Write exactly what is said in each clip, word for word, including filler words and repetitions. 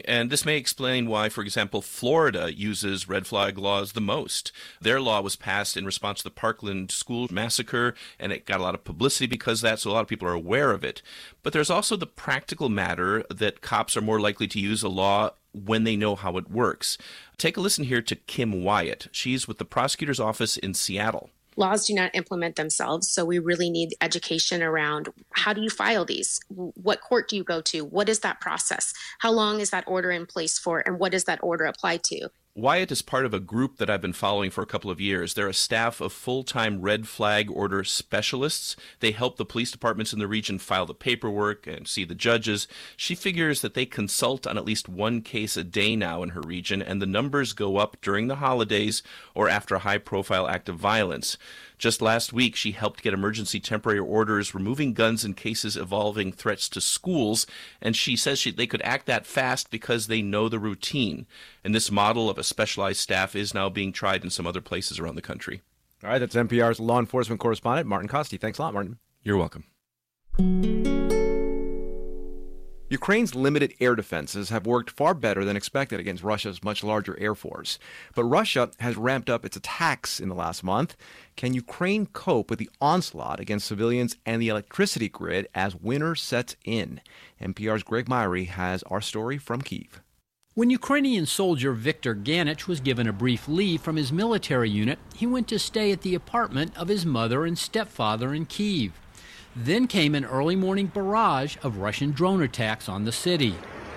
And this may explain why, for example, Florida uses red flag laws the most. Their law was passed in response to the Parkland school massacre, and it got a lot of publicity because of that, so a lot of people are aware of it. But there's also the practical matter that cops are more likely to use a law when they know how it works. Take a listen here to Kim Wyatt. She's with the prosecutor's office in Seattle. Laws do not implement themselves, so we really need education around how do you file these? What court do you go to? What is that process? How long is that order in place for, and what does that order apply to? Wyatt is part of a group that I've been following for a couple of years. They're a staff of full-time red flag order specialists. They help the police departments in the region file the paperwork and see the judges. She figures that they consult on at least one case a day now in her region, and the numbers go up during the holidays or after a high-profile act of violence. Just last week, she helped get emergency temporary orders removing guns in cases involving threats to schools, and she says she, they could act that fast because they know the routine. And this model of a specialized staff is now being tried in some other places around the country. All right, that's N P R's law enforcement correspondent, Martin Kosti. Thanks a lot, Martin. You're welcome. Ukraine's limited air defenses have worked far better than expected against Russia's much larger air force. But Russia has ramped up its attacks in the last month. Can Ukraine cope with the onslaught against civilians and the electricity grid as winter sets in? N P R's Greg Myrie has our story from Kyiv. When Ukrainian soldier Viktor Ganich was given a brief leave from his military unit, he went to stay at the apartment of his mother and stepfather in Kyiv. Then came an early morning barrage of Russian drone attacks on the city.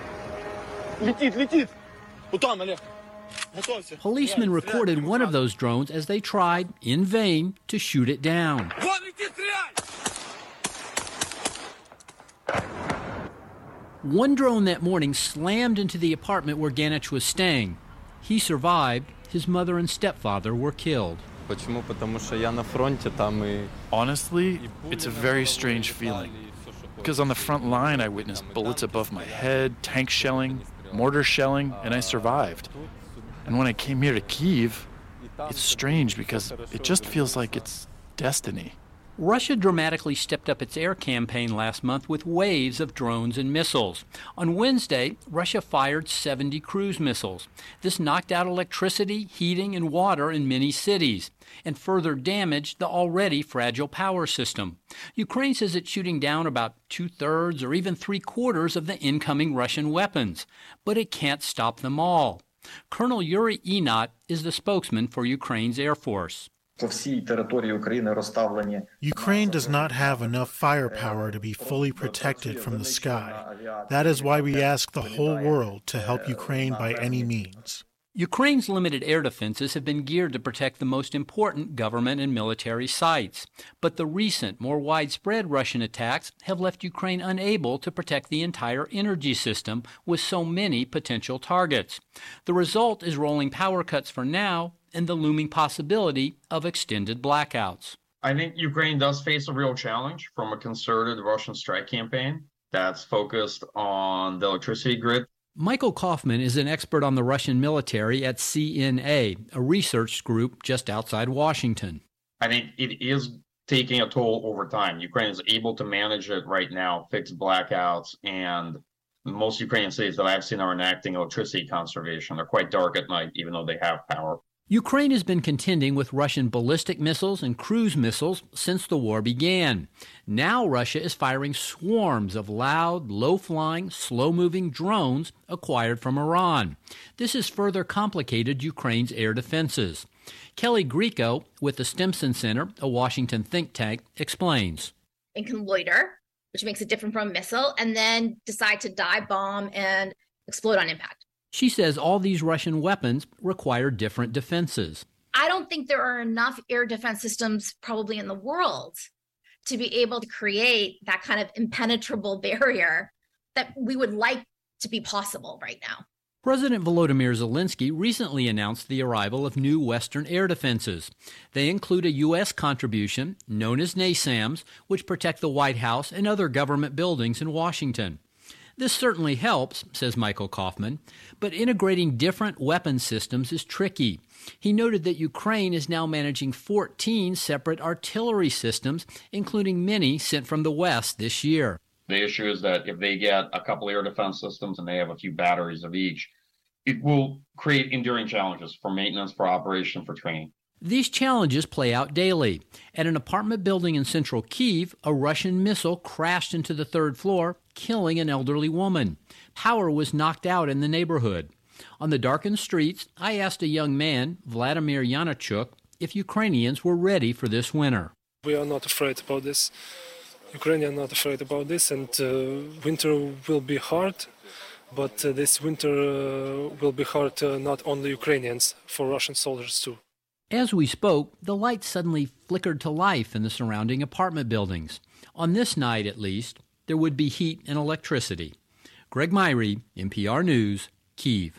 Policemen recorded one of those drones as they tried, in vain, to shoot it down. One drone that morning slammed into the apartment where Ganich was staying. He survived. His mother and stepfather were killed. Honestly, it's a very strange feeling. Because on the front line, I witnessed bullets above my head, tank shelling, mortar shelling, and I survived. And when I came here to Kyiv, it's strange because it just feels like it's destiny. Russia dramatically stepped up its air campaign last month with waves of drones and missiles. On Wednesday, Russia fired seventy cruise missiles. This knocked out electricity, heating, and water in many cities, and further damaged the already fragile power system. Ukraine says it's shooting down about two-thirds or even three-quarters of the incoming Russian weapons, but it can't stop them all. Colonel Yuri Inat is the spokesman for Ukraine's Air Force. Ukraine does not have enough firepower to be fully protected from the sky. That is why we ask the whole world to help Ukraine by any means. Ukraine's limited air defenses have been geared to protect the most important government and military sites. But the recent, more widespread Russian attacks have left Ukraine unable to protect the entire energy system with so many potential targets. The result is rolling power cuts for now and the looming possibility of extended blackouts. I think Ukraine does face a real challenge from a concerted Russian strike campaign that's focused on the electricity grid. Michael Kaufman is an expert on the Russian military at C N A, a research group just outside Washington. I think it is taking a toll over time. Ukraine is able to manage it right now, fix blackouts, and most Ukrainian cities that I've seen are enacting electricity conservation. They're quite dark at night, even though they have power. Ukraine has been contending with Russian ballistic missiles and cruise missiles since the war began. Now Russia is firing swarms of loud, low-flying, slow-moving drones acquired from Iran. This has further complicated Ukraine's air defenses. Kelly Grieco with the Stimson Center, a Washington think tank, explains. It can loiter, which makes it different from a missile, and then decide to dive bomb and explode on impact. She says all these Russian weapons require different defenses. I don't think there are enough air defense systems probably in the world to be able to create that kind of impenetrable barrier that we would like to be possible right now. President Volodymyr Zelensky recently announced the arrival of new Western air defenses. They include a U S contribution known as NASAMS, which protect the White House and other government buildings in Washington. This certainly helps, says Michael Kaufman, but integrating different weapon systems is tricky. He noted that Ukraine is now managing fourteen separate artillery systems, including many sent from the West this year. The issue is that if they get a couple air defense systems and they have a few batteries of each, it will create enduring challenges for maintenance, for operation, for training. These challenges play out daily. At an apartment building in central Kyiv, a Russian missile crashed into the third floor, killing an elderly woman. Power was knocked out in the neighborhood. On the darkened streets, I asked a young man, Vladimir Yanachuk, if Ukrainians were ready for this winter. We are not afraid about this. Ukrainians are not afraid about this, and uh, winter will be hard, but uh, this winter uh, will be hard uh, not only Ukrainians, for Russian soldiers too. As we spoke, the lights suddenly flickered to life in the surrounding apartment buildings. On this night, at least, there would be heat and electricity. Greg Myrie, N P R News, Kyiv.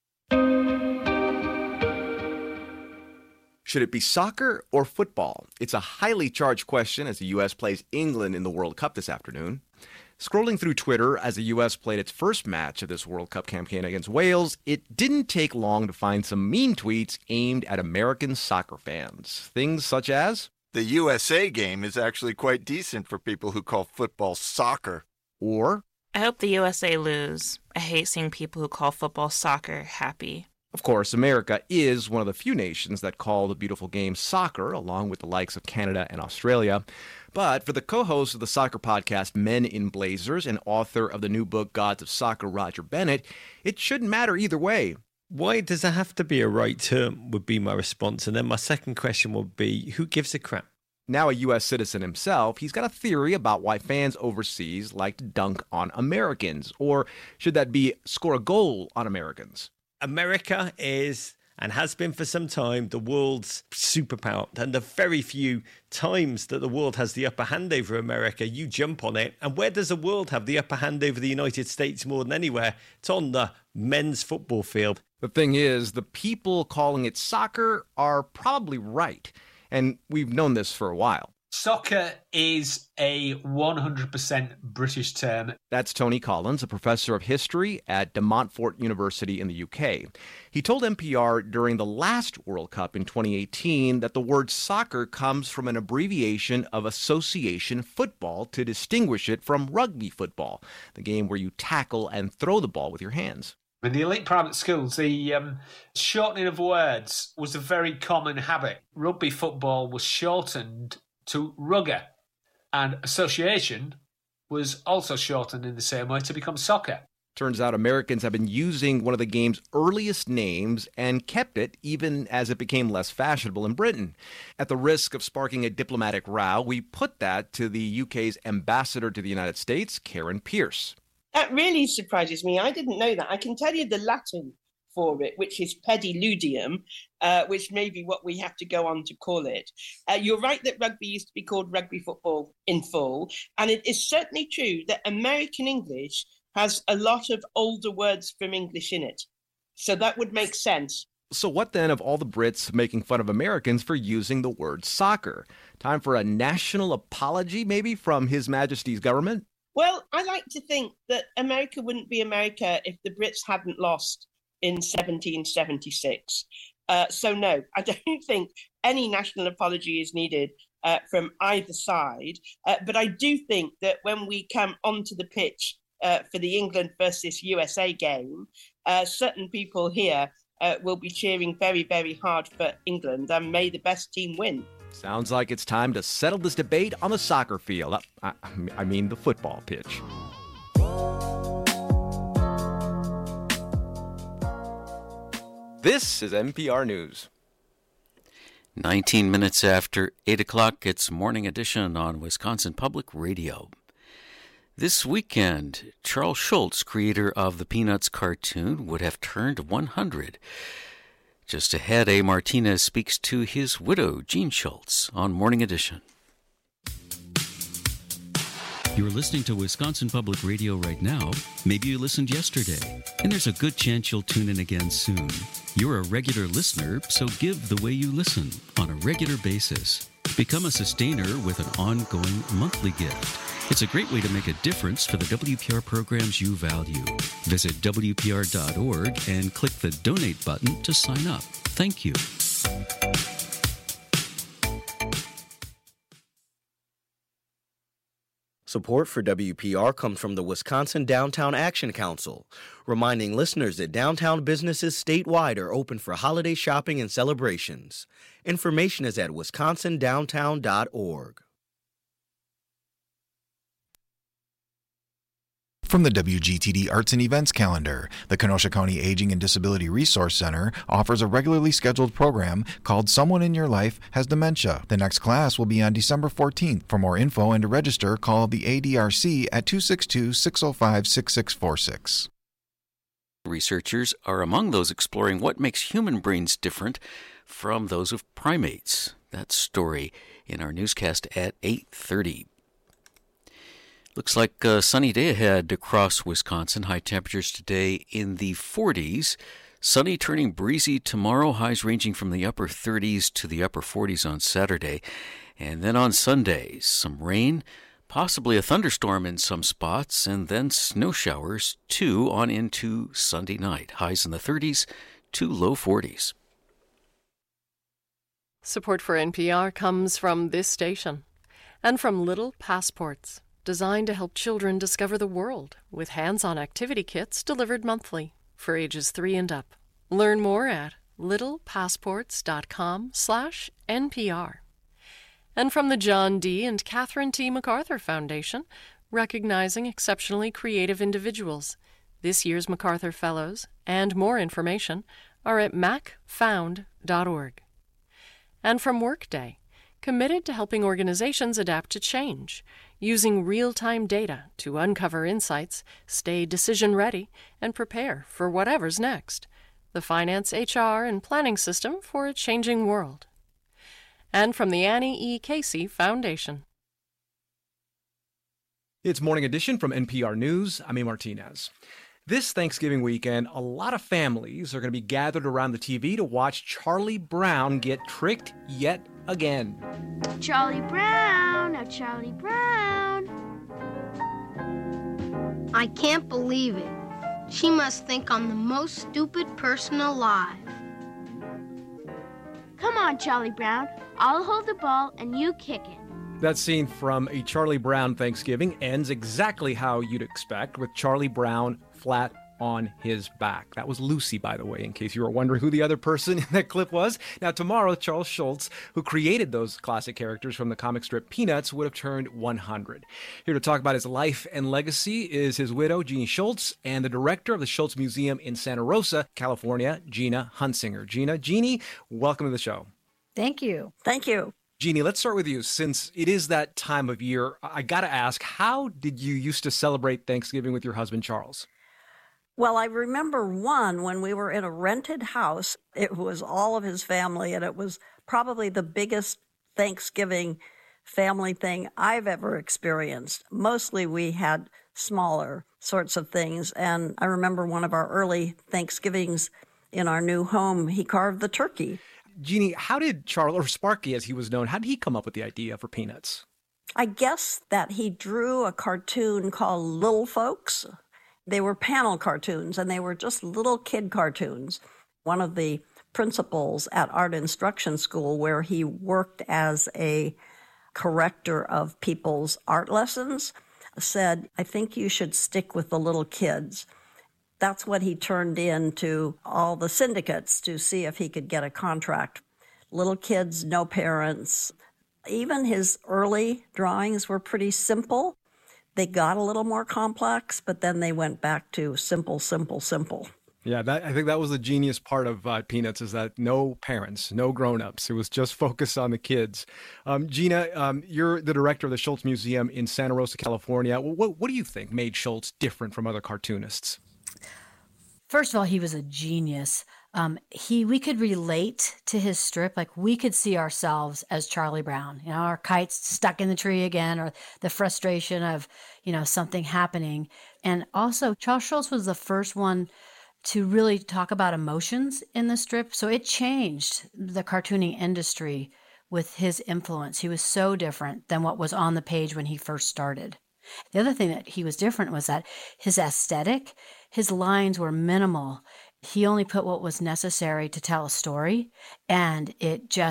Should it be soccer or football? It's a highly charged question as the U S plays England in the World Cup this afternoon. Scrolling through Twitter as the U S played its first match of this World Cup campaign against Wales, it didn't take long to find some mean tweets aimed at American soccer fans. Things such as, "The U S A game is actually quite decent for people who call football soccer." Or, "I hope the U S A lose. I hate seeing people who call football soccer happy." Of course, America is one of the few nations that call the beautiful game soccer, along with the likes of Canada and Australia. But for the co-host of the soccer podcast Men in Blazers and author of the new book Gods of Soccer, Roger Bennett, it shouldn't matter either way. Why does there have to be a right term, would be my response. And then my second question would be, who gives a crap? Now a U S citizen himself, he's got a theory about why fans overseas like to dunk on Americans. Or should that be score a goal on Americans? America is, and has been for some time, the world's superpower. And the very few times that the world has the upper hand over America, you jump on it. And where does the world have the upper hand over the United States more than anywhere? It's on the men's football field. The thing is, the people calling it soccer are probably right. And we've known this for a while. Soccer is a one hundred percent British term. That's Tony Collins, a professor of history at De Montfort University in the U K. He told N P R during the last World Cup in twenty eighteen that the word soccer comes from an abbreviation of association football to distinguish it from rugby football, the game where you tackle and throw the ball with your hands. In the elite private schools, the um, shortening of words was a very common habit. Rugby football was shortened to rugger, and association was also shortened in the same way to become soccer. Turns out Americans have been using one of the game's earliest names and kept it even as it became less fashionable in Britain. At the risk of sparking a diplomatic row, we put that to the U K's ambassador to the United States, Karen Pierce. That really surprises me. I didn't know that. I can tell you the Latin for it, which is pediludium, uh, which may be what we have to go on to call it. Uh, you're right that rugby used to be called rugby football in full, and it is certainly true that American English has a lot of older words from English in it. So that would make sense. So what then of all the Brits making fun of Americans for using the word soccer? Time for a national apology, maybe, from His Majesty's government? Well, I like to think that America wouldn't be America if the Brits hadn't lost in seventeen seventy-six. Uh, so no, I don't think any national apology is needed uh, from either side. Uh, but I do think that when we come onto the pitch uh, for the England versus U S A game, uh, certain people here uh, will be cheering very, very hard for England, and may the best team win. Sounds like it's time to settle this debate on the soccer field. I, I mean the football pitch. This is N P R News. nineteen minutes after eight o'clock, it's Morning Edition on Wisconsin Public Radio. This weekend, Charles Schulz, creator of the Peanuts cartoon, would have turned one hundred. Just ahead, A. Martinez speaks to his widow, Jean Schulz, on Morning Edition. You're listening to Wisconsin Public Radio right now. Maybe you listened yesterday, and there's a good chance you'll tune in again soon. You're a regular listener, so give the way you listen on a regular basis. Become a sustainer with an ongoing monthly gift. It's a great way to make a difference for the W P R programs you value. Visit W P R dot org and click the donate button to sign up. Thank you. Support for W P R comes from the Wisconsin Downtown Action Council, reminding listeners that downtown businesses statewide are open for holiday shopping and celebrations. Information is at wisconsin downtown dot org. From the W G T D Arts and Events calendar, the Kenosha County Aging and Disability Resource Center offers a regularly scheduled program called Someone in Your Life Has Dementia. The next class will be on December fourteenth. For more info and to register, call the A D R C at two six two, six zero five, six six four six. Researchers are among those exploring what makes human brains different from those of primates. That story in our newscast at eight thirty. Looks like a sunny day ahead across Wisconsin. High temperatures today in the forties. Sunny turning breezy tomorrow. Highs ranging from the upper thirties to the upper forties on Saturday. And then on Sunday, some rain, possibly a thunderstorm in some spots, and then snow showers too on into Sunday night. Highs in the thirties to low forties. Support for N P R comes from this station and from Little Passports, designed to help children discover the world with hands-on activity kits delivered monthly for ages three and up. Learn more at littlepassports.com slash NPR. And from the John D. and Catherine T. MacArthur Foundation, recognizing exceptionally creative individuals. This year's MacArthur Fellows and more information are at mac found dot org. And from Workday, committed to helping organizations adapt to change, using real-time data to uncover insights, stay decision-ready, and prepare for whatever's next. The finance, H R, and planning system for a changing world. And from the Annie E. Casey Foundation. It's Morning Edition from N P R News. I'm A. Martinez. This Thanksgiving weekend, a lot of families are going to be gathered around the T V to watch Charlie Brown get tricked yet again. Charlie Brown, oh Charlie Brown. I can't believe it. She must think I'm the most stupid person alive. Come on, Charlie Brown. I'll hold the ball and you kick it. That scene from a Charlie Brown Thanksgiving ends exactly how you'd expect, with Charlie Brown flat on his back. That was Lucy, by the way, in case you were wondering who the other person in that clip was. Now, tomorrow, Charles Schulz, who created those classic characters from the comic strip Peanuts, would have turned one hundred. Here to talk about his life and legacy is his widow, Jeannie Schulz, and the director of the Schulz Museum in Santa Rosa, California, Gina Hunsinger. Gina, Jeannie, welcome to the show. Thank you. Thank you. Jeannie, let's start with you. Since it is that time of year, I got to ask, how did you used to celebrate Thanksgiving with your husband, Charles? Well, I remember one when we were in a rented house. It was all of his family, and it was probably the biggest Thanksgiving family thing I've ever experienced. Mostly we had smaller sorts of things, and I remember one of our early Thanksgivings in our new home, he carved the turkey. Jeannie, how did Charles, or Sparky as he was known, how did he come up with the idea for Peanuts? I guess that he drew a cartoon called Little Folks. They were panel cartoons, and they were just little kid cartoons. One of the principals at Art Instruction School, where he worked as a corrector of people's art lessons, said, I think you should stick with the little kids. That's what he turned in to all the syndicates to see if he could get a contract. Little kids, no parents. Even his early drawings were pretty simple. They got a little more complex, but then they went back to simple, simple, simple. Yeah, that, I think that was the genius part of uh, Peanuts, is that no parents, no grown-ups. It was just focused on the kids. Um, Gina, um, you're the director of the Schulz Museum in Santa Rosa, California. What, what do you think made Schulz different from other cartoonists? First of all, he was a genius. Um, he, we could relate to his strip. Like, we could see ourselves as Charlie Brown, you know, our kites stuck in the tree again, or the frustration of, you know, something happening. And also, Charles Schulz was the first one to really talk about emotions in the strip. So it changed the cartooning industry with his influence. He was so different than what was on the page when he first started. The other thing that he was different was that his aesthetic, his lines were minimal. He only put what was necessary to tell a story, and it just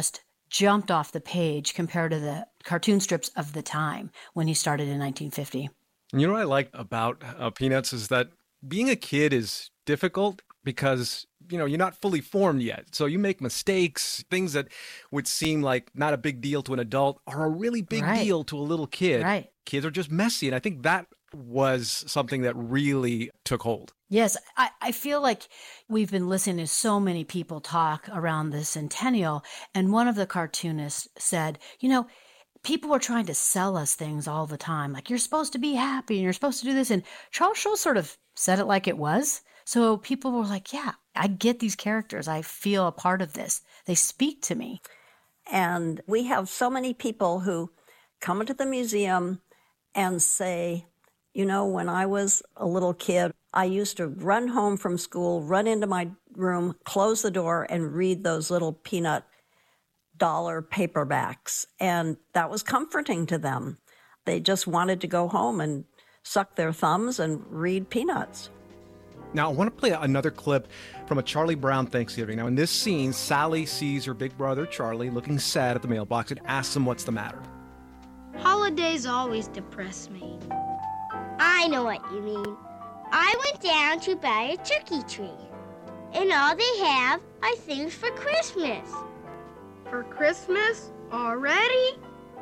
jumped off the page compared to the cartoon strips of the time when he started in nineteen fifty. You know what I like about uh, Peanuts is that being a kid is difficult because, you know, you're not fully formed yet. So you make mistakes. Things that would seem like not a big deal to an adult are a really big Right. deal to a little kid. Right. Kids are just messy. And I think that was something that really took hold. Yes, I, I feel like we've been listening to so many people talk around the centennial, and one of the cartoonists said, you know, people were trying to sell us things all the time, like you're supposed to be happy and you're supposed to do this, and Charles Schulz sort of said it like it was. So people were like, yeah, I get these characters. I feel a part of this. They speak to me. And we have so many people who come into the museum and say, you know, when I was a little kid, I used to run home from school, run into my room, close the door, and read those little peanut dollar paperbacks. And that was comforting to them. They just wanted to go home and suck their thumbs and read Peanuts. Now, I want to play another clip from a Charlie Brown Thanksgiving. Now, in this scene, Sally sees her big brother, Charlie, looking sad at the mailbox and asks him what's the matter. Holidays always depress me. I know what you mean. I went down to buy a turkey tree, and all they have are things for Christmas. For Christmas? Already?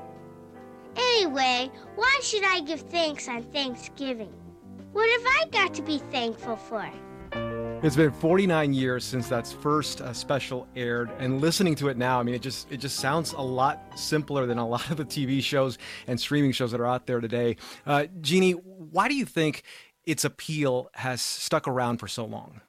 Anyway, why should I give thanks on Thanksgiving? What have I got to be thankful for? It's been forty-nine years since that's first uh, special aired, and listening to it now, I mean, it just it just sounds a lot simpler than a lot of the T V shows and streaming shows that are out there today. Uh, Jeannie, why do you think its appeal has stuck around for so long?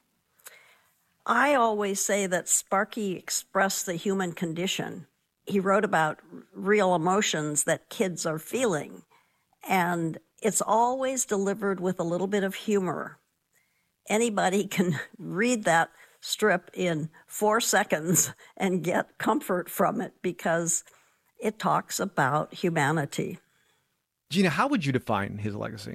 I always say that Sparky expressed the human condition. He wrote about real emotions that kids are feeling, and it's always delivered with a little bit of humor. Anybody can read that strip in four seconds and get comfort from it because it talks about humanity. Gina, how would you define his legacy?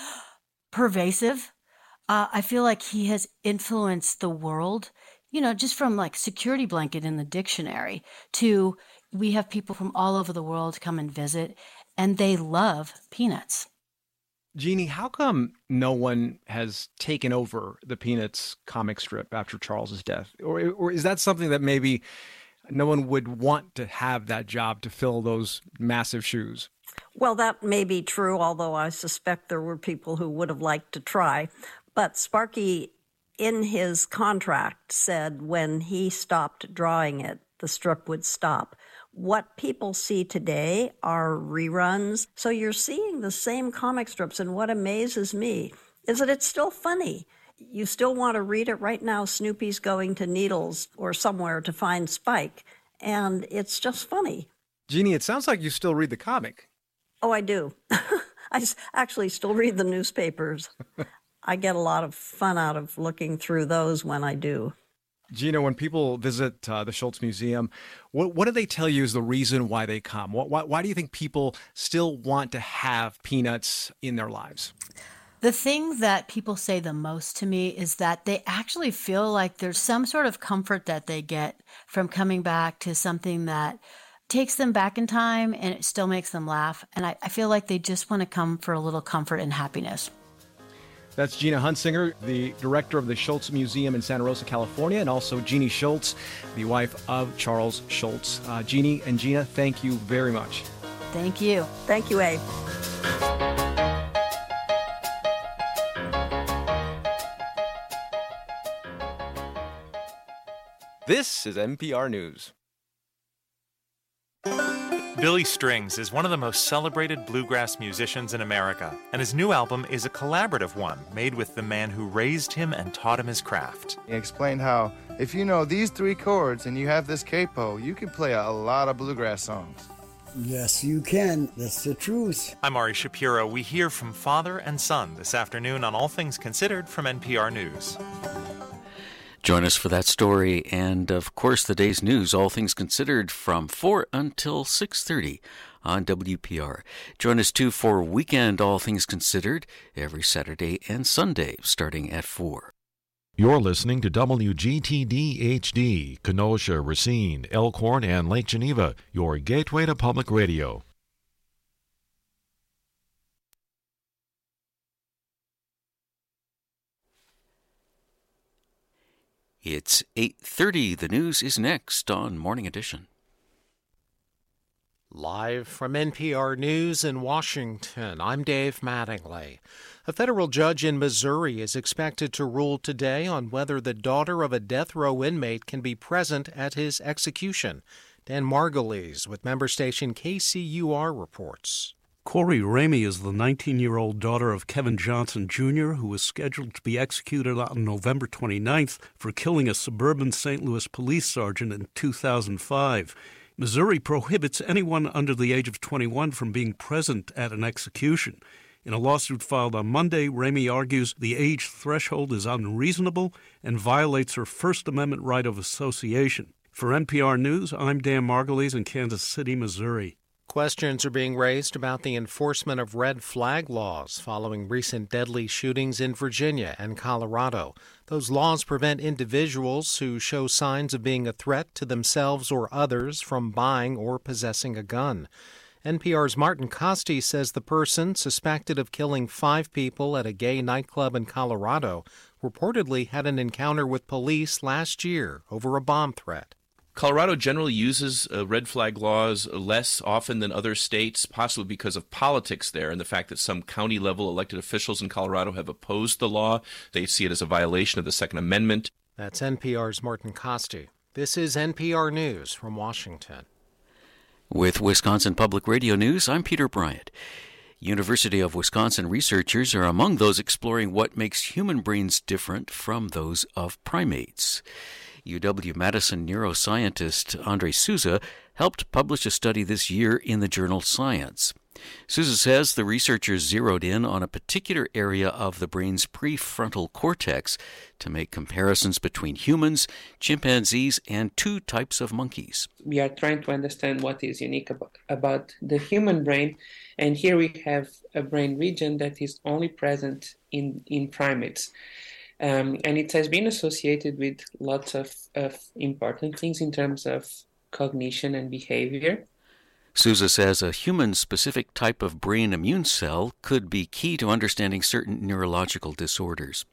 Pervasive. Uh, I feel like he has influenced the world, you know, just from like security blanket in the dictionary to we have people from all over the world come and visit, and they love Peanuts. Jeannie, how come no one has taken over the Peanuts comic strip after Charles's death? Or, or is that something that maybe no one would want to have that job to fill those massive shoes? Well, that may be true, although I suspect there were people who would have liked to try. But Sparky, in his contract, said when he stopped drawing it, the strip would stop. What people see today are reruns. So you're seeing the same comic strips, and what amazes me is that it's still funny. You still want to read it right now. Snoopy's going to Needles or somewhere to find Spike, and it's just funny. Jeannie, it sounds like you still read the comic. Oh, I do. I s- actually still read the newspapers. I get a lot of fun out of looking through those when I do. Gina, when people visit uh, the Schulz Museum, what, what do they tell you is the reason why they come? What, why, why do you think people still want to have Peanuts in their lives? The thing that people say the most to me is that they actually feel like there's some sort of comfort that they get from coming back to something that takes them back in time and it still makes them laugh. And I, I feel like they just want to come for a little comfort and happiness. That's Gina Hunsinger, the director of the Schulz Museum in Santa Rosa, California, and also Jeannie Schulz, the wife of Charles Schulz. Uh, Jeannie and Gina, thank you very much. Thank you. Thank you, Abe. This is N P R News. Billy Strings is one of the most celebrated bluegrass musicians in America, and his new album is a collaborative one made with the man who raised him and taught him his craft. He explained how if you know these three chords and you have this capo, you can play a lot of bluegrass songs. Yes, you can. That's the truth. I'm Ari Shapiro. We hear from father and son this afternoon on All Things Considered from N P R News. Join us for that story and, of course, the day's news, All Things Considered, from four until six thirty on W P R. Join us, too, for Weekend All Things Considered every Saturday and Sunday starting at four. You're listening to W G T D H D, Kenosha, Racine, Elkhorn, and Lake Geneva, your gateway to public radio. It's eight thirty. The news is next on Morning Edition. Live from N P R News in Washington, I'm Dave Mattingly. A federal judge in Missouri is expected to rule today on whether the daughter of a death row inmate can be present at his execution. Dan Margulies with member station K C U R reports. Corey Ramey is the nineteen-year-old daughter of Kevin Johnson, Junior, who was scheduled to be executed on November twenty-ninth for killing a suburban Saint Louis police sergeant in two thousand five. Missouri prohibits anyone under the age of twenty-one from being present at an execution. In a lawsuit filed on Monday, Ramey argues the age threshold is unreasonable and violates her First Amendment right of association. For N P R News, I'm Dan Margulies in Kansas City, Missouri. Questions are being raised about the enforcement of red flag laws following recent deadly shootings in Virginia and Colorado. Those laws prevent individuals who show signs of being a threat to themselves or others from buying or possessing a gun. N P R's Martin Costi says the person suspected of killing five people at a gay nightclub in Colorado reportedly had an encounter with police last year over a bomb threat. Colorado generally uses uh, red flag laws less often than other states, possibly because of politics there and the fact that some county-level elected officials in Colorado have opposed the law. They see it as a violation of the Second Amendment. That's N P R's Martin Costi. This is N P R News from Washington. With Wisconsin Public Radio News, I'm Peter Bryant. University of Wisconsin researchers are among those exploring what makes human brains different from those of primates. U W-Madison neuroscientist Andre Souza helped publish a study this year in the journal Science. Souza says the researchers zeroed in on a particular area of the brain's prefrontal cortex to make comparisons between humans, chimpanzees, and two types of monkeys. We are trying to understand what is unique about, about the human brain, and here we have a brain region that is only present in, in primates. Um, and it has been associated with lots of, of important things in terms of cognition and behavior. Souza says a human-specific type of brain immune cell could be key to understanding certain neurological disorders.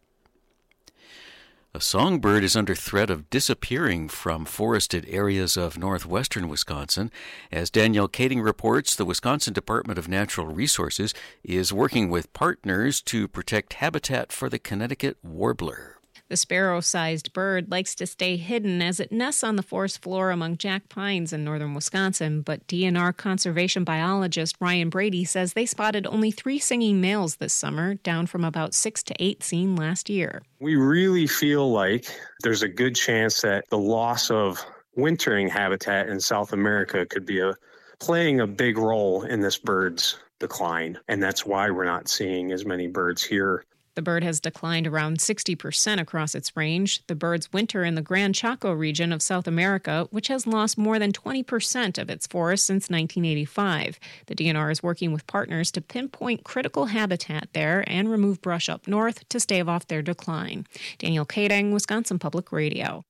A songbird is under threat of disappearing from forested areas of northwestern Wisconsin. As Danielle Kading reports, the Wisconsin Department of Natural Resources is working with partners to protect habitat for the Connecticut warbler. The sparrow-sized bird likes to stay hidden as it nests on the forest floor among jack pines in northern Wisconsin, but D N R conservation biologist Ryan Brady says they spotted only three singing males this summer, down from about six to eight seen last year. We really feel like there's a good chance that the loss of wintering habitat in South America could be a, playing a big role in this bird's decline, and that's why we're not seeing as many birds here. The bird has declined around sixty percent across its range. The bird's winter in the Gran Chaco region of South America, which has lost more than twenty percent of its forest since nineteen eighty-five. The D N R is working with partners to pinpoint critical habitat there and remove brush up north to stave off their decline. Danielle Kading, Wisconsin Public Radio.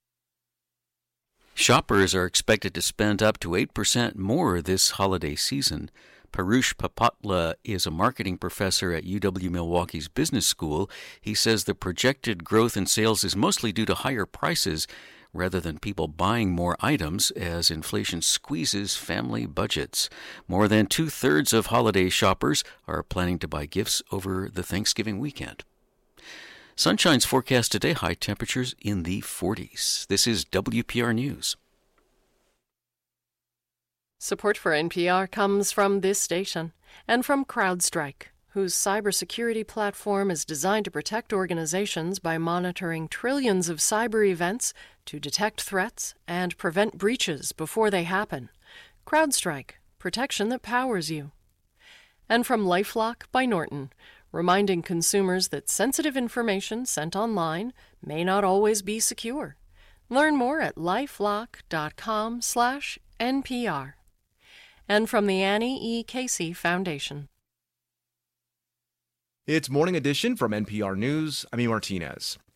Shoppers are expected to spend up to eight percent more this holiday season. Parush Papatla is a marketing professor at U W-Milwaukee's Business School. He says the projected growth in sales is mostly due to higher prices rather than people buying more items as inflation squeezes family budgets. More than two-thirds of holiday shoppers are planning to buy gifts over the Thanksgiving weekend. Sunshine's forecast today, high temperatures in the forties. This is W P R News. Support for N P R comes from this station and from CrowdStrike, whose cybersecurity platform is designed to protect organizations by monitoring trillions of cyber events to detect threats and prevent breaches before they happen. CrowdStrike, protection that powers you. And from LifeLock by Norton, reminding consumers that sensitive information sent online may not always be secure. Learn more at lifelock.com slash NPR. And from the Annie E. Casey Foundation. It's Morning Edition from N P R News. I'm E. Martinez.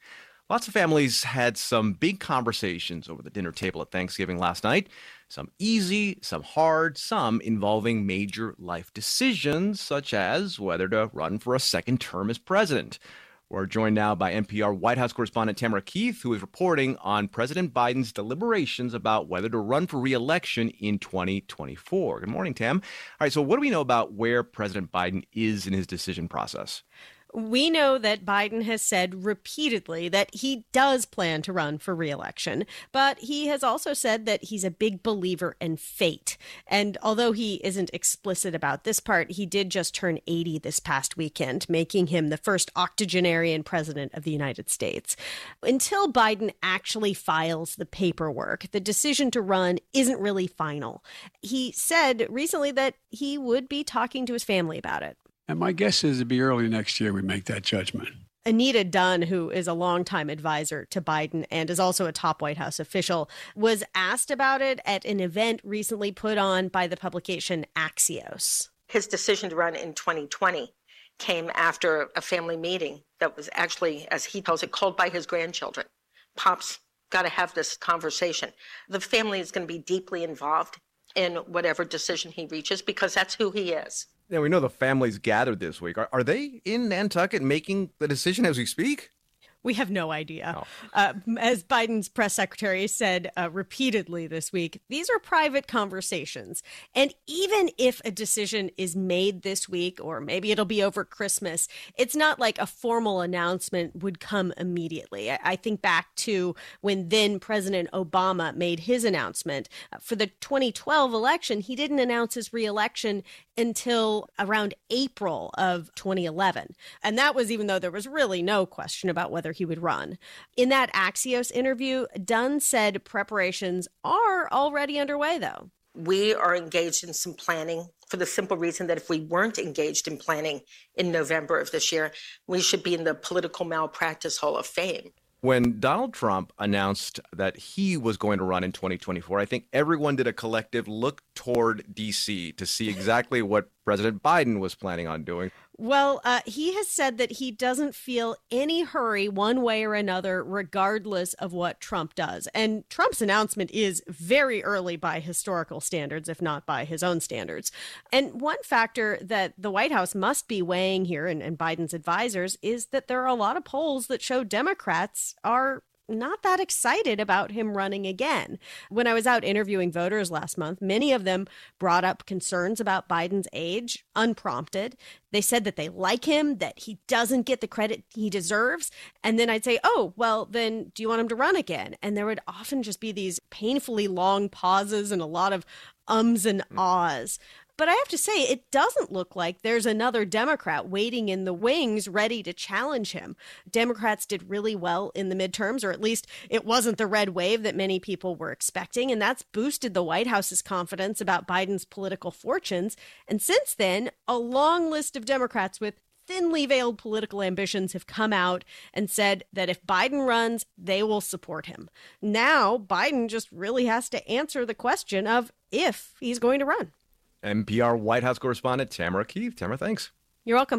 Lots of families had some big conversations over the dinner table at Thanksgiving last night. Some easy, some hard, some involving major life decisions, such as whether to run for a second term as president. We're joined now by N P R White House correspondent Tamara Keith, who is reporting on President Biden's deliberations about whether to run for re-election in twenty twenty-four. Good morning, Tam. All right, so what do we know about where President Biden is in his decision process? We know that Biden has said repeatedly that he does plan to run for re-election, but he has also said that he's a big believer in fate. And although he isn't explicit about this part, he did just turn eighty this past weekend, making him the first octogenarian president of the United States. Until Biden actually files the paperwork, the decision to run isn't really final. He said recently that he would be talking to his family about it. And my guess is it'll be early next year we make that judgment. Anita Dunn, who is a longtime advisor to Biden and is also a top White House official, was asked about it at an event recently put on by the publication Axios. His decision to run in twenty twenty came after a family meeting that was actually, as he tells it, called by his grandchildren. Pop's got to have this conversation. The family is going to be deeply involved in whatever decision he reaches because that's who he is. Now, we know the families gathered this week. Are, are they in Nantucket making the decision as we speak? We have no idea. Oh. Uh, as Biden's press secretary said uh, repeatedly this week, these are private conversations. And even if a decision is made this week, or maybe it'll be over Christmas, it's not like a formal announcement would come immediately. I, I think back to when then President Obama made his announcement. Uh, for the twenty twelve election, he didn't announce his reelection until around April of twenty eleven. And that was even though there was really no question about whether he would run. In that Axios interview, Dunn said preparations are already underway, though. We are engaged in some planning for the simple reason that if we weren't engaged in planning in November of this year, we should be in the political malpractice Hall of Fame. When Donald Trump announced that he was going to run in twenty twenty-four, I think everyone did a collective look toward D C to see exactly what President Biden was planning on doing. Well, uh, he has said that he doesn't feel any hurry one way or another, regardless of what Trump does. And Trump's announcement is very early by historical standards, if not by his own standards. And one factor that the White House must be weighing here, and, and Biden's advisors, is that there are a lot of polls that show Democrats are not that excited about him running again. When I was out interviewing voters last month, many of them brought up concerns about Biden's age, unprompted. They said that they like him, that he doesn't get the credit he deserves. And then I'd say, oh, well, then do you want him to run again? And there would often just be these painfully long pauses and a lot of ums and ahs. But I have to say, it doesn't look like there's another Democrat waiting in the wings ready to challenge him. Democrats did really well in the midterms, or at least it wasn't the red wave that many people were expecting. And that's boosted the White House's confidence about Biden's political fortunes. And since then, a long list of Democrats with thinly veiled political ambitions have come out and said that if Biden runs, they will support him. Now, Biden just really has to answer the question of if he's going to run. N P R White House correspondent Tamara Keith. Tamara, thanks. You're welcome.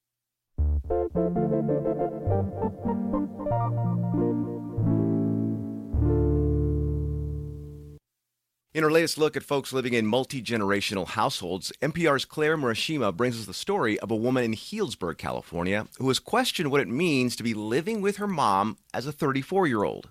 In our latest look at folks living in multi-generational households, N P R's Claire Murashima brings us the story of a woman in Healdsburg, California, who has questioned what it means to be living with her mom as a thirty-four-year-old.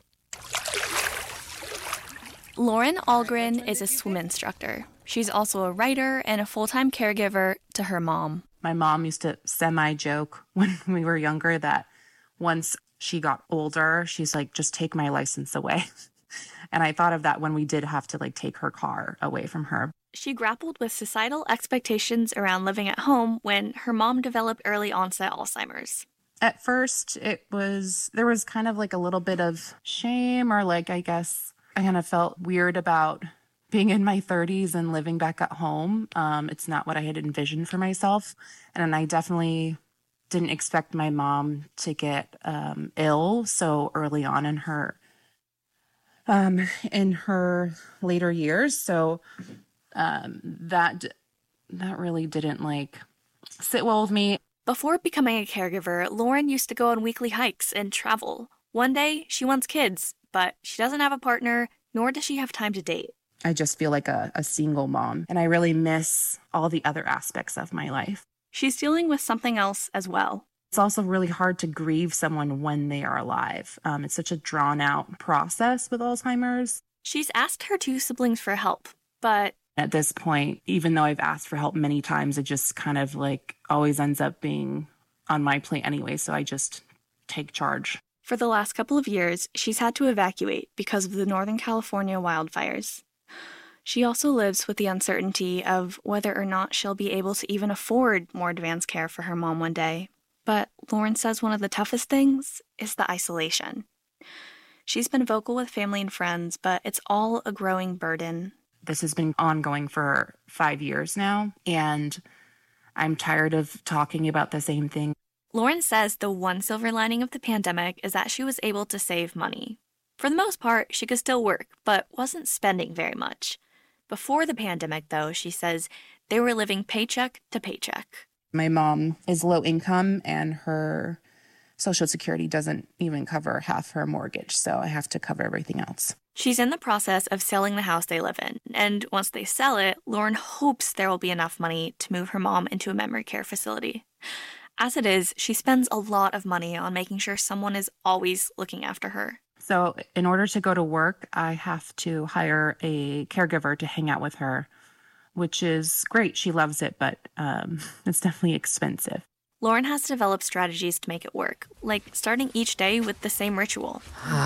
Lauren Algren is a swim instructor. She's also a writer and a full-time caregiver to her mom. My mom used to semi-joke when we were younger that once she got older, she's like, just take my license away. And I thought of that when we did have to like take her car away from her. She grappled with societal expectations around living at home when her mom developed early onset Alzheimer's. At first, it was, there was kind of like a little bit of shame, or like, I guess I kind of felt weird about being in my thirties and living back at home. Um, it's not what I had envisioned for myself. And I definitely didn't expect my mom to get um, ill so early on in her um, in her later years. So um, that that really didn't like sit well with me. Before becoming a caregiver, Lauren used to go on weekly hikes and travel. One day, she wants kids, but she doesn't have a partner, nor does she have time to date. I just feel like a, a single mom, and I really miss all the other aspects of my life. She's dealing with something else as well. It's also really hard to grieve someone when they are alive. Um, it's such a drawn-out process with Alzheimer's. She's asked her two siblings for help, but at this point, even though I've asked for help many times, it just kind of like always ends up being on my plate anyway, so I just take charge. For the last couple of years, she's had to evacuate because of the Northern California wildfires. She also lives with the uncertainty of whether or not she'll be able to even afford more advanced care for her mom one day. But Lauren says one of the toughest things is the isolation. She's been vocal with family and friends, but it's all a growing burden. This has been ongoing for five years now, and I'm tired of talking about the same thing. Lauren says the one silver lining of the pandemic is that she was able to save money. For the most part, she could still work, but wasn't spending very much. Before the pandemic, though, she says they were living paycheck to paycheck. My mom is low income, and her Social Security doesn't even cover half her mortgage, so I have to cover everything else. She's in the process of selling the house they live in, and once they sell it, Lauren hopes there will be enough money to move her mom into a memory care facility. As it is, she spends a lot of money on making sure someone is always looking after her. So in order to go to work, I have to hire a caregiver to hang out with her, which is great. She loves it, but um, it's definitely expensive. Lauren has developed strategies to make it work, like starting each day with the same ritual.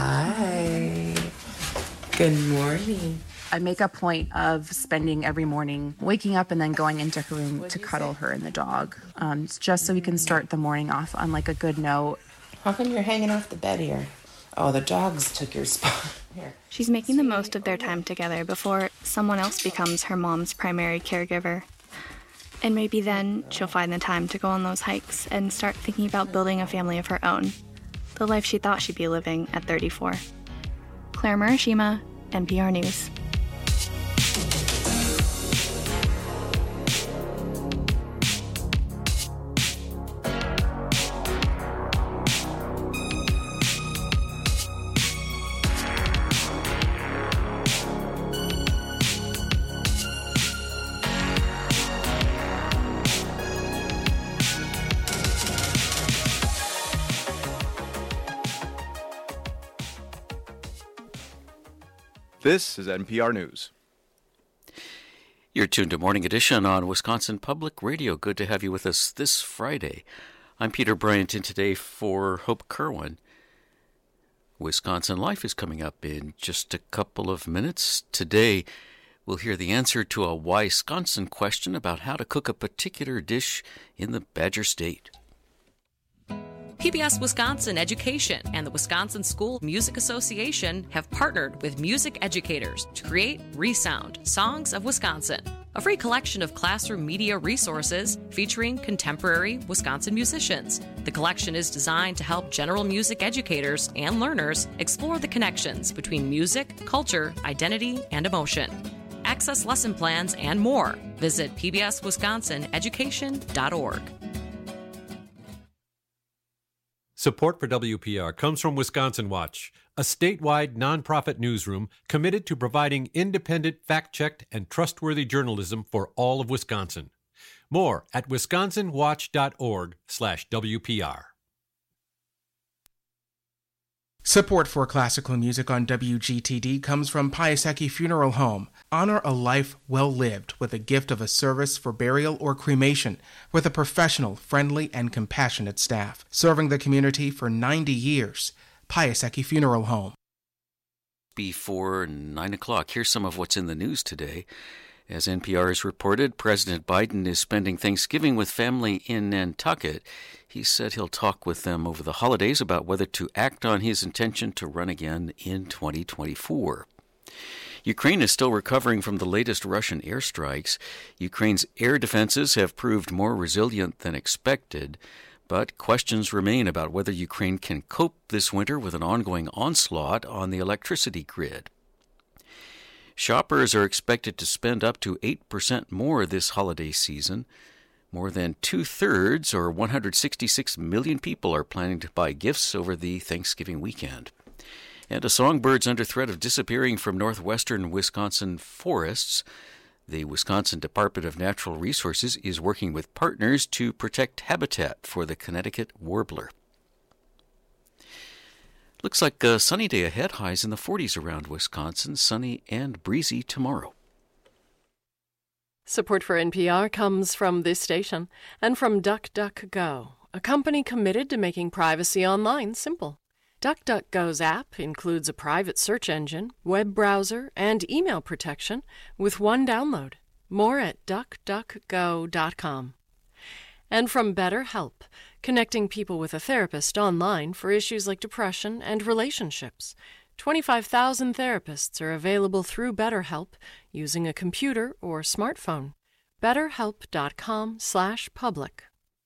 Hi. Good morning. I make a point of spending every morning waking up and then going into her room What'd to cuddle say? her and the dog, um, just so we can start the morning off on like a good note. How come you're hanging off the bed here? Oh, the dogs took your spot. Here. She's making the most of their time together before someone else becomes her mom's primary caregiver. And maybe then she'll find the time to go on those hikes and start thinking about building a family of her own, the life she thought she'd be living at thirty-four. Claire Murashima, N P R News. This is N P R News. You're tuned to Morning Edition on Wisconsin Public Radio. Good to have you with us this Friday. I'm Peter Bryant, and today for Hope Kerwin. Wisconsin Life is coming up in just a couple of minutes. Today, we'll hear the answer to a Wisconsin question about how to cook a particular dish in the Badger State. P B S Wisconsin Education and the Wisconsin School Music Association have partnered with music educators to create Resound, Songs of Wisconsin, a free collection of classroom media resources featuring contemporary Wisconsin musicians. The collection is designed to help general music educators and learners explore the connections between music, culture, identity, and emotion. Access lesson plans and more. Visit p b s wisconsin education dot org. Support for W P R comes from Wisconsin Watch, a statewide nonprofit newsroom committed to providing independent, fact-checked, and trustworthy journalism for all of Wisconsin. More at wisconsin watch dot org slash W P R. Support for classical music on W G T D comes from Piasecki Funeral Home. Honor a life well lived with a gift of a service for burial or cremation with a professional, friendly, and compassionate staff. Serving the community for ninety years. Piasecki Funeral Home. Before nine o'clock, here's some of what's in the news today. As N P R has reported, President Biden is spending Thanksgiving with family in Nantucket. He said he'll talk with them over the holidays about whether to act on his intention to run again in twenty twenty-four. Ukraine is still recovering from the latest Russian airstrikes. Ukraine's air defenses have proved more resilient than expected, but questions remain about whether Ukraine can cope this winter with an ongoing onslaught on the electricity grid. Shoppers are expected to spend up to eight percent more this holiday season. More than two-thirds, or one hundred sixty-six million people, are planning to buy gifts over the Thanksgiving weekend. And a songbird's under threat of disappearing from northwestern Wisconsin forests. The Wisconsin Department of Natural Resources is working with partners to protect habitat for the Connecticut warbler. Looks like a sunny day ahead, highs in the forties around Wisconsin, sunny and breezy tomorrow. Support for N P R comes from this station and from DuckDuckGo, a company committed to making privacy online simple. DuckDuckGo's app includes a private search engine, web browser, and email protection with one download. More at duck duck go dot com. And from BetterHelp, connecting people with a therapist online for issues like depression and relationships. twenty-five thousand therapists are available through BetterHelp using a computer or smartphone. BetterHelp.com slash public.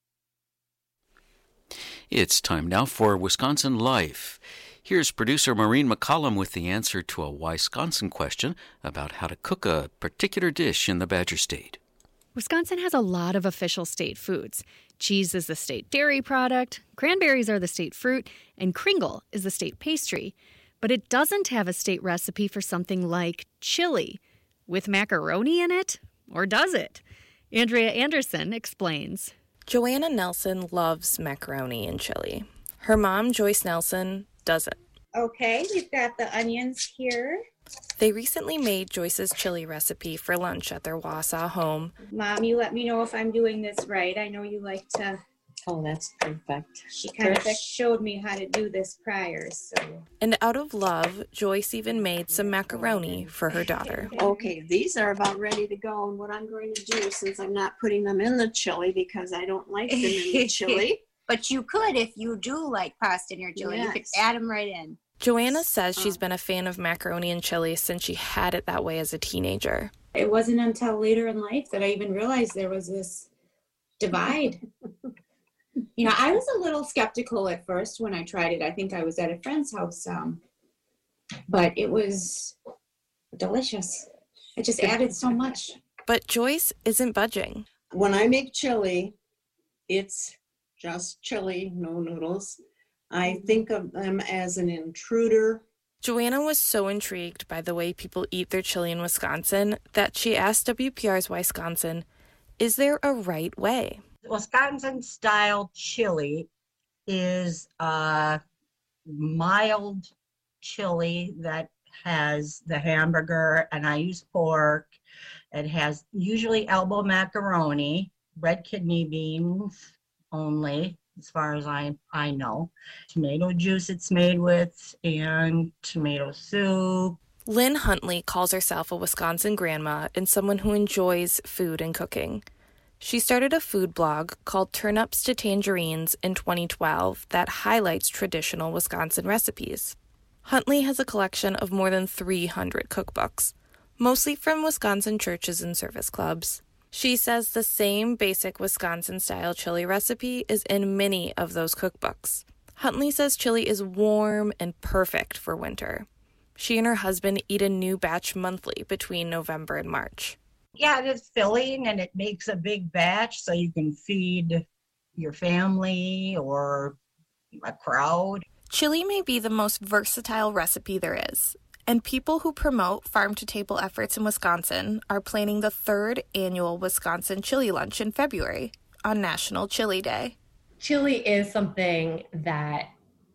It's time now for Wisconsin Life. Here's producer Maureen McCollum with the answer to a Wisconsin question about how to cook a particular dish in the Badger State. Wisconsin has a lot of official state foods. Cheese is the state dairy product, cranberries are the state fruit, and Kringle is the state pastry. But it doesn't have a state recipe for something like chili with macaroni in it, or does it? Andrea Anderson explains. Joanna Nelson loves macaroni and chili. Her mom, Joyce Nelson, doesn't. Okay, we've got the onions here. They recently made Joyce's chili recipe for lunch at their Wausau home. Mom, you let me know if I'm doing this right. I know you like to... Oh, that's perfect. She kind Perfect. of showed me how to do this prior, so... And out of love, Joyce even made some macaroni for her daughter. Okay, these are about ready to go. And what I'm going to do, since I'm not putting them in the chili because I don't like them in the chili. But you could if you do like pasta in your chili. You could Yes. add them right in. Joanna says she's been a fan of macaroni and chili since she had it that way as a teenager. It wasn't until later in life that I even realized there was this divide. You know, I was a little skeptical at first when I tried it. I think I was at a friend's house, um, but it was delicious. It just added so much. But Joyce isn't budging. When I make chili, it's just chili, no noodles. I think of them as an intruder. Joanna was so intrigued by the way people eat their chili in Wisconsin that she asked W P R's Wisconsin, is there a right way? Wisconsin-style chili is a mild chili that has the hamburger, and I use pork. It has usually elbow macaroni, red kidney beans only, as far as I, I know. Tomato juice it's made with, and tomato soup. Lynn Huntley calls herself a Wisconsin grandma and someone who enjoys food and cooking. She started a food blog called Turnips to Tangerines in twenty twelve that highlights traditional Wisconsin recipes. Huntley has a collection of more than three hundred cookbooks, mostly from Wisconsin churches and service clubs. She says the same basic Wisconsin-style chili recipe is in many of those cookbooks. Huntley says chili is warm and perfect for winter. She and her husband eat a new batch monthly between November and March. Yeah, it is filling, and it makes a big batch so you can feed your family or a crowd. Chili may be the most versatile recipe there is, and people who promote farm-to-table efforts in Wisconsin are planning the third annual Wisconsin Chili Lunch in February on National Chili Day. Chili is something that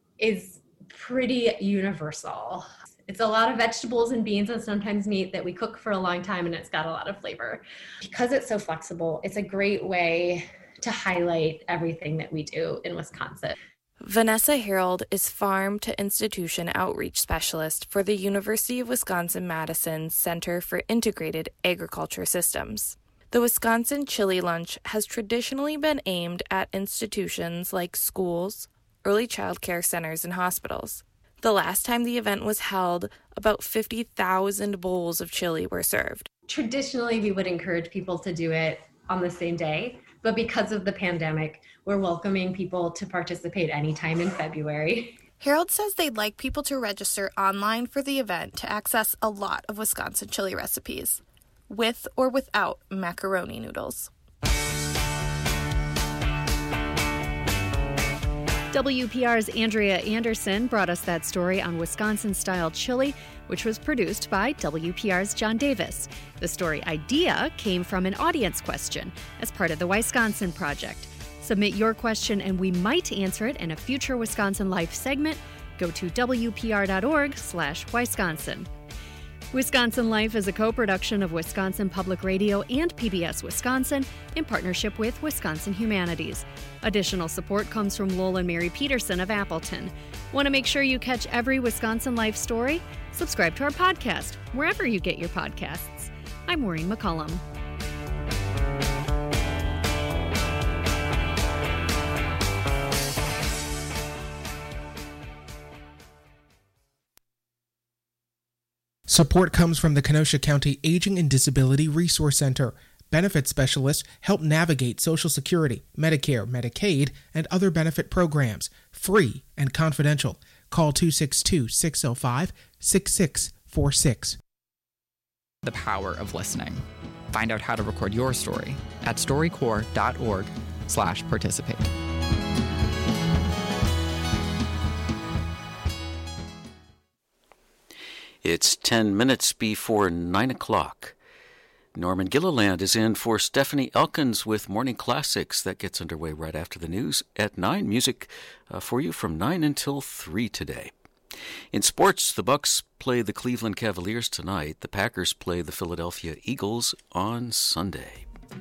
is pretty universal. It's a lot of vegetables and beans and sometimes meat that we cook for a long time, and it's got a lot of flavor. Because it's so flexible, it's a great way to highlight everything that we do in Wisconsin. Vanessa Harold is Farm to Institution Outreach Specialist for the University of Wisconsin-Madison's Center for Integrated Agriculture Systems. The Wisconsin Chili Lunch has traditionally been aimed at institutions like schools, early child care centers, and hospitals. The last time the event was held, about fifty thousand bowls of chili were served. Traditionally, we would encourage people to do it on the same day, but because of the pandemic, we're welcoming people to participate anytime in February. Harold says they'd like people to register online for the event to access a lot of Wisconsin chili recipes, with or without macaroni noodles. W P R's Andrea Anderson brought us that story on Wisconsin-style chili, which was produced by W P R's John Davis. The story idea came from an audience question as part of the Wisconsin Project. Submit your question and we might answer it in a future Wisconsin Life segment. Go to W P R dot org slash Wisconsin. Wisconsin Life is a co-production of Wisconsin Public Radio and P B S Wisconsin in partnership with Wisconsin Humanities. Additional support comes from Lowell and Mary Peterson of Appleton. Want to make sure you catch every Wisconsin Life story? Subscribe to our podcast, wherever you get your podcasts. I'm Maureen McCullum. Support comes from the Kenosha County Aging and Disability Resource Center. Benefit specialists help navigate Social Security, Medicare, Medicaid, and other benefit programs. Free and confidential. Call two six two, six oh five, six six four six. The power of listening. Find out how to record your story at storycorps dot org slash participate. It's ten minutes before nine o'clock. Norman Gilliland is in for Stephanie Elkins with Morning Classics. That gets underway right after the news at nine. Music uh, for you from nine until three today. In sports, the Bucks play the Cleveland Cavaliers tonight. The Packers play the Philadelphia Eagles on Sunday.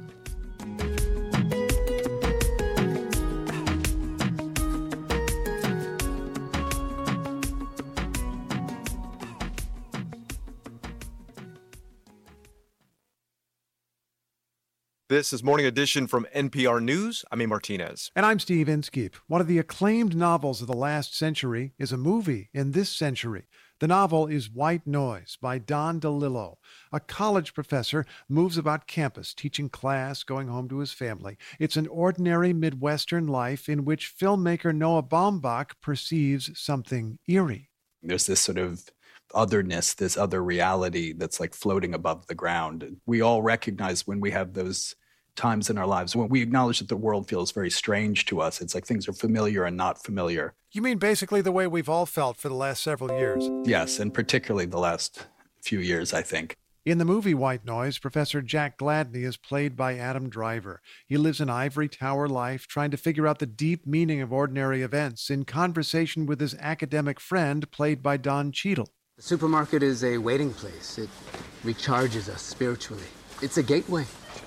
This is Morning Edition from N P R News. I'm A. Martinez. And I'm Steve Inskeep. One of the acclaimed novels of the last century is a movie in this century. The novel is White Noise by Don DeLillo. A college professor moves about campus, teaching class, going home to his family. It's an ordinary Midwestern life in which filmmaker Noah Baumbach perceives something eerie. There's this sort of otherness, this other reality that's like floating above the ground. We all recognize when we have those times in our lives when we acknowledge that the world feels very strange to us. It's like things are familiar and not familiar. You mean basically the way we've all felt for the last several years? Yes, and particularly the last few years, I think. In the movie White Noise, Professor Jack Gladney is played by Adam Driver. He lives an ivory tower life, trying to figure out the deep meaning of ordinary events in conversation with his academic friend, played by Don Cheadle. The supermarket is a waiting place. It recharges us spiritually. It's a gateway.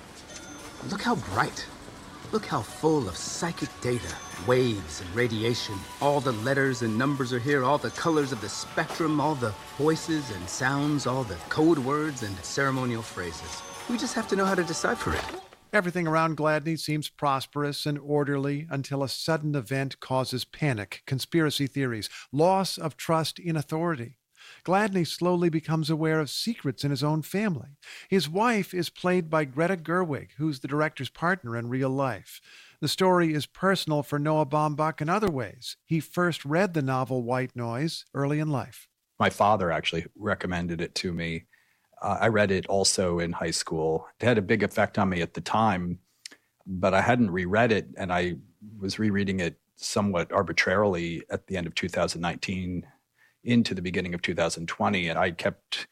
Look how bright. Look how full of psychic data, waves and radiation. All the letters and numbers are here, all the colors of the spectrum, all the voices and sounds, all the code words and ceremonial phrases. We just have to know how to decipher it. Everything around Gladney seems prosperous and orderly until a sudden event causes panic, conspiracy theories, loss of trust in authority. Gladney slowly becomes aware of secrets in his own family. His wife is played by Greta Gerwig, who's the director's partner in real life. The story is personal for Noah Baumbach in other ways. He first read the novel White Noise early in life. My father actually recommended it to me. Uh, I read it also in high school. It had a big effect on me at the time, but I hadn't reread it, and I was rereading it somewhat arbitrarily at the end of two thousand nineteen into the beginning of two thousand twenty, and I kept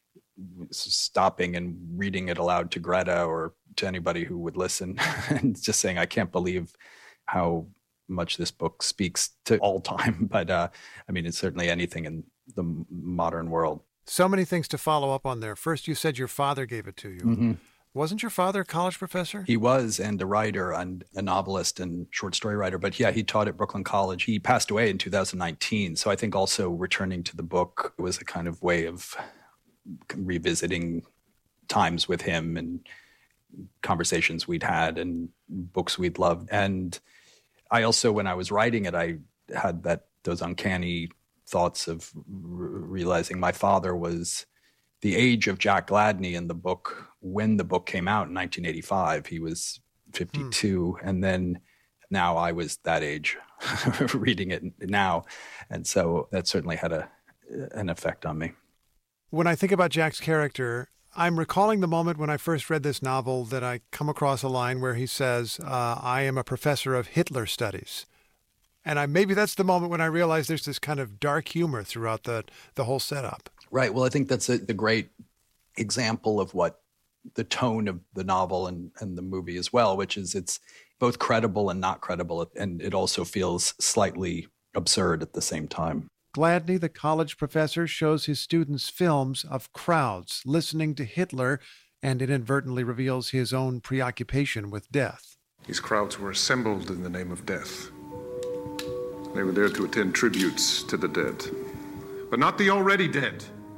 stopping and reading it aloud to Greta or to anybody who would listen and just saying, I can't believe how much this book speaks to all time. But uh, I mean, it's certainly anything in the modern world. So many things to follow up on there. First, you said your father gave it to you. Mm-hmm. Wasn't your father a college professor? He was, and a writer and a novelist and short story writer. But yeah, he taught at Brooklyn College. He passed away in two thousand nineteen. So I think also returning to the book was a kind of way of revisiting times with him and conversations we'd had and books we'd loved. And I also, when I was writing it, I had that those uncanny thoughts of r- realizing my father was the age of Jack Gladney in the book. When the book came out in nineteen eighty-five, he was fifty-two. Hmm. And then now I was that age reading it now. And so that certainly had a an effect on me. When I think about Jack's character, I'm recalling the moment when I first read this novel that I come across a line where he says, uh, I am a professor of Hitler studies. And I, maybe that's the moment when I realized there's this kind of dark humor throughout the, the whole setup. Right. Well, I think that's a, the great example of what the tone of the novel and, and the movie as well, which is it's both credible and not credible. And it also feels slightly absurd at the same time. Gladney, the college professor, shows his students films of crowds listening to Hitler and inadvertently reveals his own preoccupation with death. These crowds were assembled in the name of death. They were there to attend tributes to the dead. But not the already dead.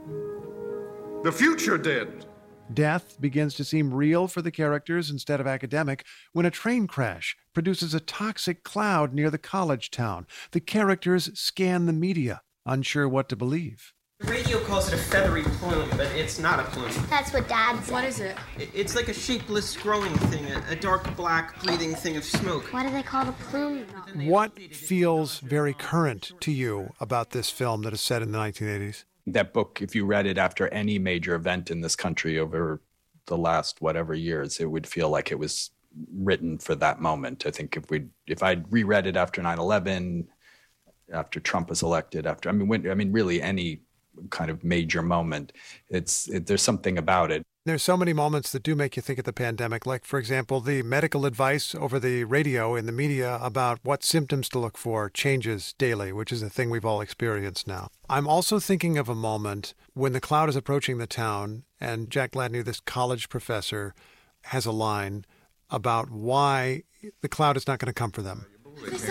The future dead. Death begins to seem real for the characters instead of academic when a train crash produces a toxic cloud near the college town. The characters scan the media, unsure what to believe. The radio calls it a feathery plume, but it's not a plume. That's what Dad said. What is it? It's like a shapeless growing thing, a, a dark black breathing thing of smoke. Why do they call it a plume? What feels very current to you about this film that is set in the nineteen eighties? That book, if you read it after any major event in this country over the last whatever years, it would feel like it was written for that moment. I think if we, if I'd reread it after nine eleven, after Trump was elected, after I mean, when, I mean, really any kind of major moment, it's it, there's something about it. There's so many moments that do make you think of the pandemic, like, for example, the medical advice over the radio in the media about what symptoms to look for changes daily, which is a thing we've all experienced now. I'm also thinking of a moment when the cloud is approaching the town and Jack Gladney, this college professor, has a line about why the cloud is not going to come for them. It's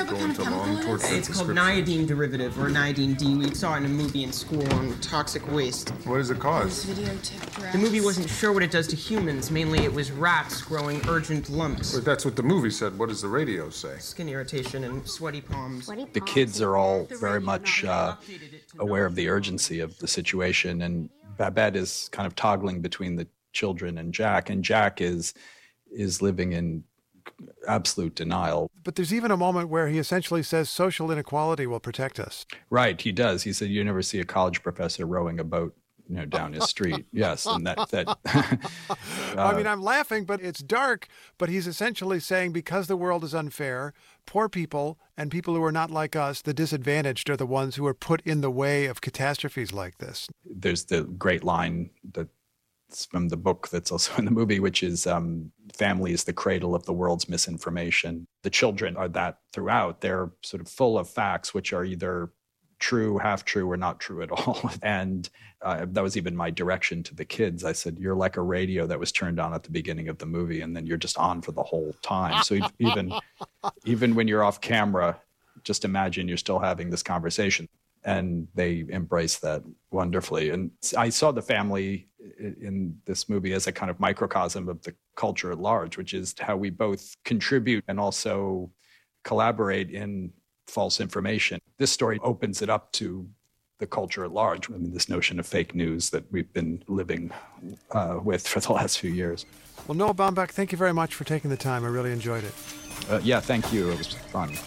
called Niodine derivative, or Niodine D. We saw it in a movie in school on toxic waste. What does it cause? The movie wasn't sure what it does to humans. Mainly it was rats growing urgent lumps. But that's what the movie said. What does the radio say? Skin irritation and sweaty palms. The kids are all very much uh, aware of the urgency of the situation, and Babette is kind of toggling between the children and Jack, and Jack is is living in absolute denial. But there's even a moment where he essentially says social inequality will protect us. Right, he does. He said you never see a college professor rowing a boat, you know, down his street. Yes, and that that uh, I mean, I'm laughing, but it's dark, but he's essentially saying because the world is unfair, poor people and people who are not like us, the disadvantaged, are the ones who are put in the way of catastrophes like this. There's the great line that from the book that's also in the movie, which is um, family is the cradle of the world's misinformation. The children are that throughout. They're sort of full of facts which are either true, half true, or not true at all. And uh, that was even my direction to the kids. I said, you're like a radio that was turned on at the beginning of the movie, and then you're just on for the whole time. So even even when you're off camera, just imagine you're still having this conversation. And they embrace that wonderfully. And I saw the family in this movie as a kind of microcosm of the culture at large, which is how we both contribute and also collaborate in false information. This story opens it up to the culture at large. I mean, this notion of fake news that we've been living uh, with for the last few years. Well, Noah Baumbach, thank you very much for taking the time. I really enjoyed it. Uh, yeah, thank you. It was fun.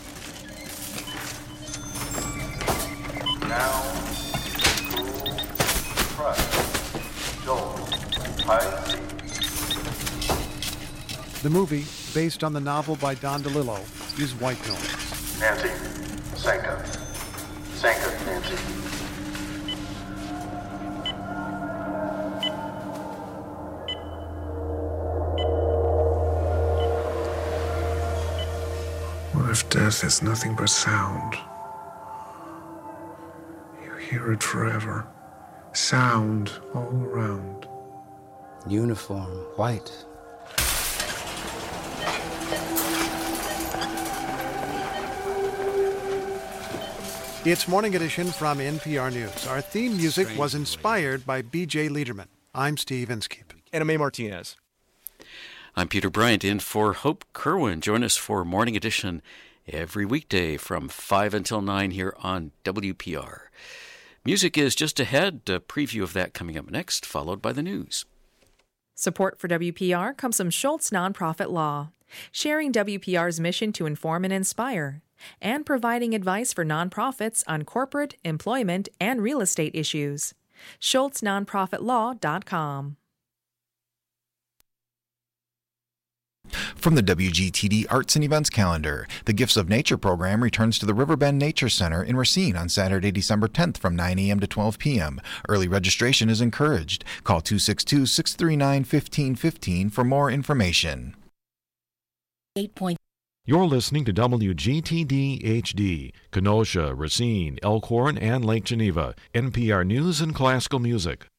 Now, cool, trust, Joel, hide. The movie, based on the novel by Don DeLillo, is White Noise. Nancy, Sanka. Sanka, Nancy. What if death is nothing but sound? Hear it forever. Sound all around. Uniform, white. It's Morning Edition from N P R News. Our theme music was inspired by B J Liederman. I'm Steve Inskeep. And I'm May Martinez. I'm Peter Bryant in for Hope Kerwin. Join us for Morning Edition every weekday from five until nine here on W P R. Music is just ahead, a preview of that coming up next, followed by the news. Support for W P R comes from Schultz Nonprofit Law, sharing W P R's mission to inform and inspire, and providing advice for nonprofits on corporate, employment, and real estate issues. Schultz Nonprofit Law dot com. From the W G T D Arts and Events calendar, the Gifts of Nature program returns to the Riverbend Nature Center in Racine on Saturday, December tenth from nine a.m. to twelve p.m. Early registration is encouraged. Call two six two, six three nine, one five one five for more information. Eight point. You're listening to W G T D H D, Kenosha, Racine, Elkhorn, and Lake Geneva, N P R News and Classical Music.